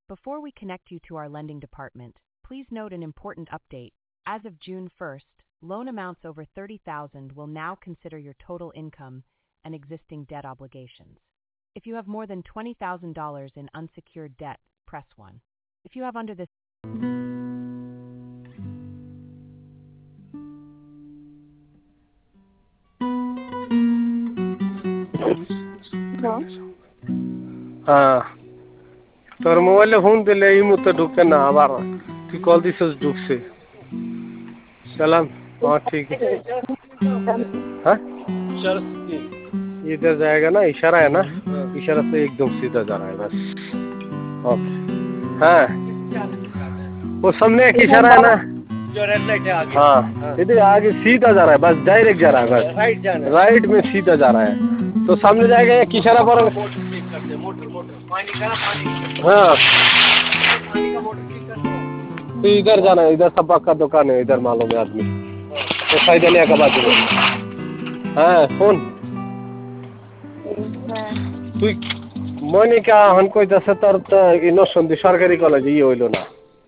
Before we connect you to our lending department, please note an important update. As of June 1st, loan amounts over $30,000 will now consider your total income and existing debt obligations. If you have more than $20,000 in unsecured debt, press 1. If you have under this তোর মোবাইলে phone দিলে এই মুহূর্তে ঢুকছে না আবার তুই call দিছিস ঢুকছে সালাম हाँ ठीक है हाँ इधर जाएगा ना इशारा है ना इशारा से एकदम सीधा जा रहा है बस ओके हाँ वो सामने एक इशारा है ना जो रेड लाइट है आगे हाँ इधर आगे सीधा जा रहा है बस डायरेक्ट जा रहा है बस राइट में सीधा जा रहा है तो सामने जाएगा एक इशारा पर हाँ तो इधर जाना है इधर सबक का दुकान है इधर मालूम है आदमी तो फायदा का बात है हाँ फोन তুই মনে কা হন কইতাছে তোর তো ইনোসেন্ট সরকারি কলেজে হইলো না